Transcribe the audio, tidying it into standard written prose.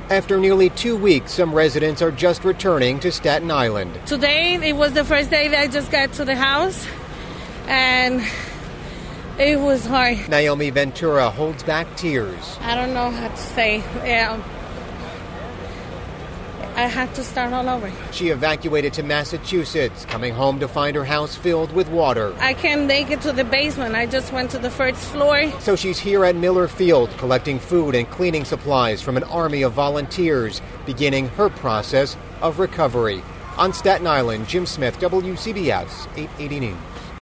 After nearly 2 weeks, some residents are just returning to Staten Island. Today, it was the first day that I just got to the house, and it was hard. Naomi Ventura holds back tears. I don't know how to say. I had to start all over. She evacuated to Massachusetts, coming home to find her house filled with water. I can't make it to the basement. I just went to the first floor. So she's here at Miller Field, collecting food and cleaning supplies from an army of volunteers, beginning her process of recovery. On Staten Island, Jim Smith, WCBS 880 News.